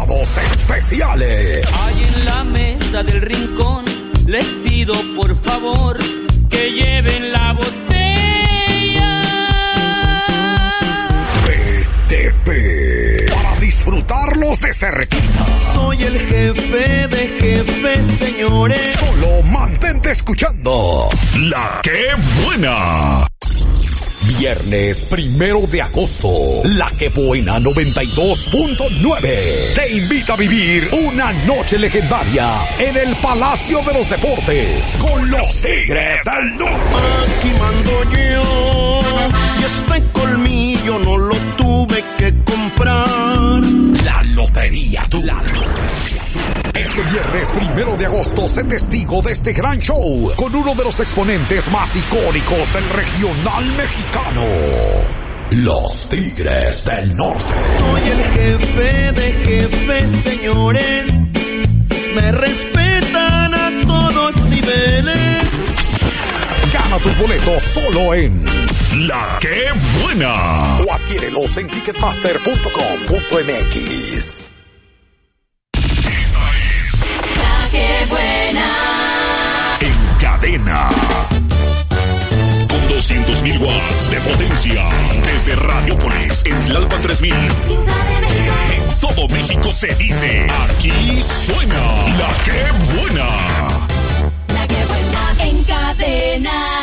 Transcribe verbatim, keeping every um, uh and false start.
invitados especiales. Ahí en la mesa del rincón les pido por favor que lleven la botella B T P para disfrutarlos de cerquita. Soy el jefe de jefes, señores. Solo mantente escuchando La Que Buena. Viernes primero de agosto, La Que Buena noventa y dos punto nueve te invita a vivir una noche legendaria en el Palacio de los Deportes con los Tigres del Norte. Aquí mando yo, y este colmillo no lo tuve que comprar. La lotería tú. La lotería tú. Este viernes primero de agosto, sé testigo de este gran show con uno de los exponentes más icónicos del regional mexicano, los Tigres del Norte. Soy el jefe de jefes, señores. Me respetan a todos niveles. Gana tus boletos solo en La Que Buena o adquiérelos en ticketmaster punto com punto m x. ¡Qué buena! En cadena. Con doscientos mil watts de potencia. Desde Radiopolis, en Tlalpan tres mil. En todo México se dice, aquí suena La Que Buena. La que buena en cadena.